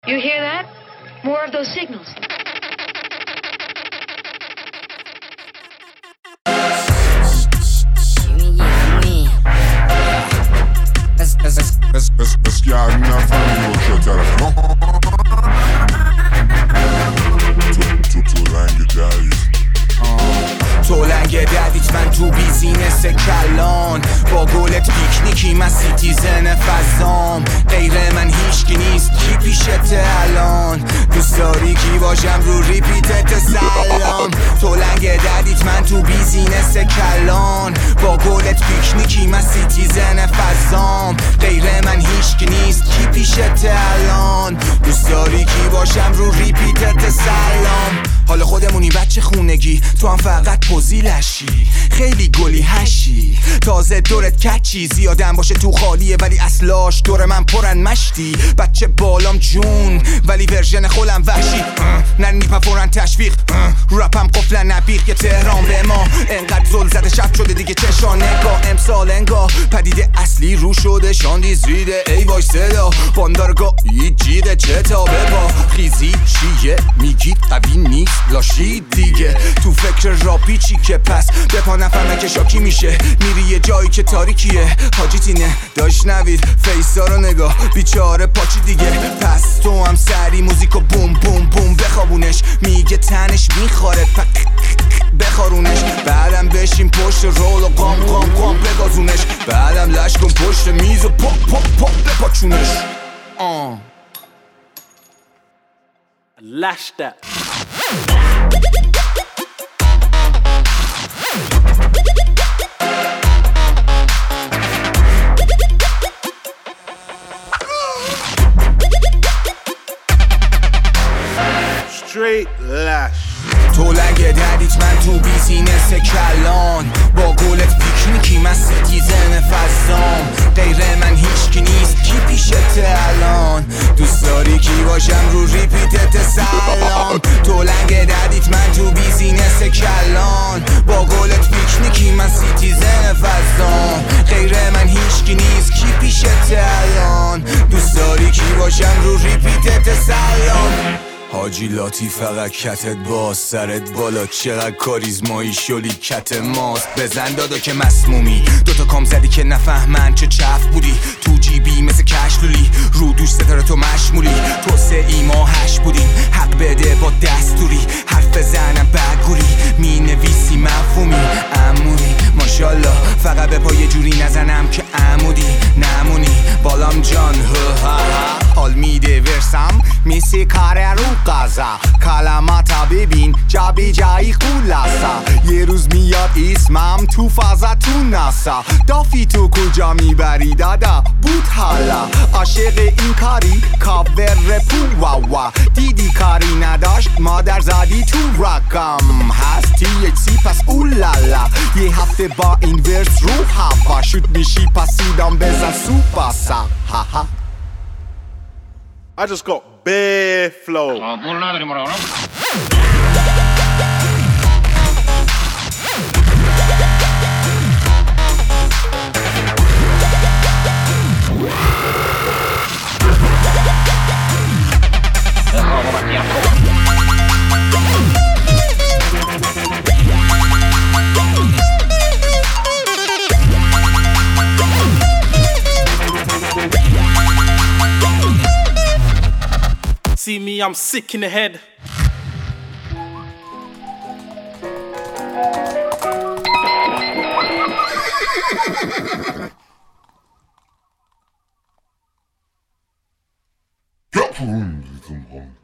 You hear that? More of those signals. بس که هر نفهمی با که طرف تو لنگ دریت تو لنگ ددیت من تو بیزینس کلان با گلت پیکنیکی من سیتیزن فضام غیر من هیچکی نیست کی پیشت الان دوست داری کی باشم رو ریپیتت سلام تو لنگ ددیت من تو بیزینس کلان با گلت پیکنیکی من سیتیزن فضام غیر من هیچکی نیست کی پیشت الان دوست داری کی باشم رو ریپیتت سلام حالا خودمونی بچه خونگی تو هم فقط پوزی لشی خیلی گلی هشی تازه دورت کچی زیادم باشه تو خالیه ولی اصلاش دور من پرن مشتی بچه بالام جون ولی ورژن خولم وحشی نرنی پفورن تشویق رپم قفلن نبیق یه تهران به ما انقدر زل زده شب شده دیگه چشان نگاه امسال انگاه پدیده اصلی رو شده شاندیز ریده ای وای صدا باندارگاه ای جیغه چه تا ببا خیزی چیه میگی قوی نیست لاشی دیگه تو فکر راپی چی که پس بپا نفهمه که شاکی میشه میری یه جایی که تاریکیه حاجیت اینه داشت نوید فیسا رو نگاه بیچاره پاچی دیگه پس تو هم سری موزیکو بوم بوم بوم بخوابونش میگه تنش میخواره بخارونش بعدم بشین پشت رول و قام قام قام بگازونش بعدم لش کن پشت میز و پاپ پاپ پاپ بپاچونش Lash that. Straight lash. تو لنگ ددیت من تو بیزینس کلان با گلت پیکنیکی من سیتیزن فضام غیر من هیچکی نیست کی پیشت الان دوست داری کی باشم رو ریپیتت سلام تو لنگ ددیت من تو بیزینس کلان با گلت پیکنیکی من سیتیزن فضام غیر من هیچکی نیست کی پیشت الان دوست داری کی باشم رو ریپیتت سلام حاجی لاتی فقط کتت باز سرت بالا چقدر کاریزمایی شلی کت ماست بزن دادا که مسمومی دوتا کام زدی که نفهمن چه چف بودی تو جیبی مثل کشلولی رو دوش ستاره تو مشمولی تو سه ایما هش بودیم حق بده با دستوری حرف بزنم بگوری می نویسی مفهومی امونی ماشالله فقط به پا یه جوری نزنم که عمودی نمونی بالام جان حال میده ورسم میسی کاره رو قضا کلماتا ببین جابی جایی خولاسا یه روز میاد اسمم تو فضا تو ناسا دافی تو کجا میبری دادا بود حالا عاشق این کاری کاور رپو واوا دیدی کاری نداشت مادر زدی تو رقم هستی یک سی پس اولالا یه هفته با این ورس رو هوا شد میشی پس سیدام بزن سوپاسا ها I just got bare flow. See me, I'm sick in the head. Ja,